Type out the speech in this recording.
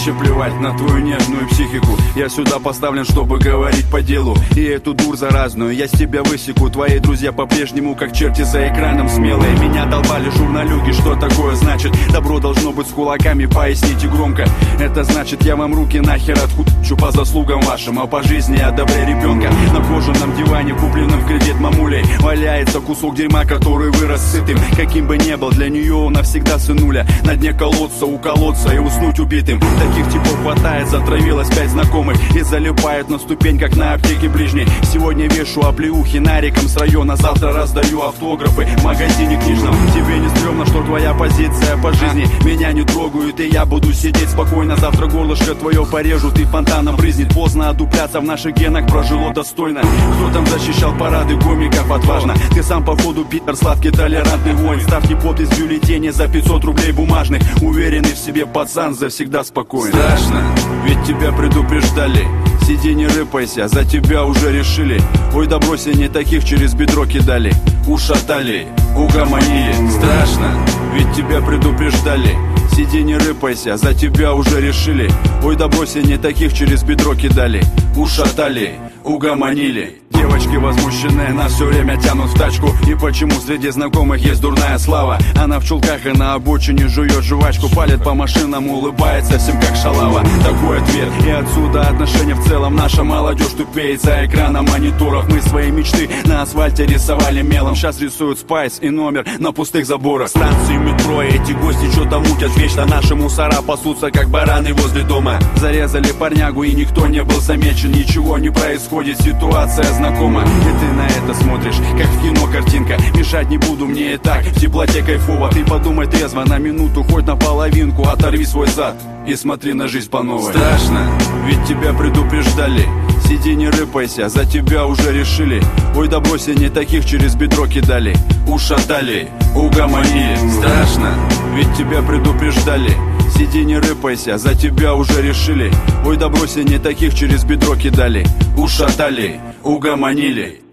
вообще плевать на твою нежную психику. Я сюда поставлен, чтобы говорить по делу, и эту дурь заразную я с тебя высеку. Твои друзья по-прежнему как черти за экраном смелые. Меня долбали журналюги, что такое значит? Добро должно быть с кулаками, поясните громко. Это значит, я вам руки нахер отхучу по заслугам вашим, а по жизни я добрее ребенка. На кожаном диване, купленном в кредит мамулей, валяется кусок дерьма, который вырос сытым. Каким бы ни был, для нее он навсегда сынуля. На дне колодца, уколоться и уснуть убитым. Таких типов хватает, затравилось 5 знакомых и залипает на ступень, как на аптеке ближней. Сегодня вешу оплеухи нариком с района, завтра раздаю автографы в магазине книжном. Тебе не стрёмно, что твоя позиция по жизни меня не трогают, и я буду сидеть спокойно. Завтра горлышко твое порежут и фонтаном брызнет. Поздно одупляться, в наших генах прожило достойно. Кто там защищал парады комиков отважно? Ты сам походу Питер, сладкий толерантный воин. Ставьте подпись в бюллетене за 500 рублей бумажных. Уверенный в себе пацан завсегда спокоен. Страшно, ведь тебя предупреждали. Сиди, не рыпайся, за тебя уже решили. Ой, да брось, не таких через бедро кидали. Ушатали, угомонили. Страшно, ведь тебя предупреждали. Сиди, не рыпайся, за тебя уже решили. Ой, да брось, не таких через бедро кидали. Ушатали, угомонили. Девочки возмущенные нас все время тянут в тачку. И почему среди знакомых есть дурная слава? Она в чулках и на обочине жует жвачку, палит по машинам, улыбается всем как шалава. Такой ответ, и отсюда отношения в целом. Наша молодежь тупеет за экраном мониторов. Мы свои мечты на асфальте рисовали мелом. Сейчас рисуют спайс и номер на пустых заборах. Станции метро, эти гости что-то мутят вечно. Наши мусора пасутся как бараны возле дома. Зарезали парнягу и никто не был замечен. Ничего не происходит, ситуация знакома. И ты на это смотришь, как в кино картинка. Мешать не буду, мне и так в теплоте кайфово. Ты подумай трезво на минуту, хоть на половинку. Оторви свой зад и смотри на жизнь по новой. Страшно, ведь тебя предупреждали. Сиди, не рыпайся, за тебя уже решили. Ой, да брось, не таких через бедро кидали. Ушатали, угомонили. Страшно, ведь тебя предупреждали. Сиди, не рыпайся, за тебя уже решили. Ой, да брось, не таких через бедро кидали. Ушатали, угомонили.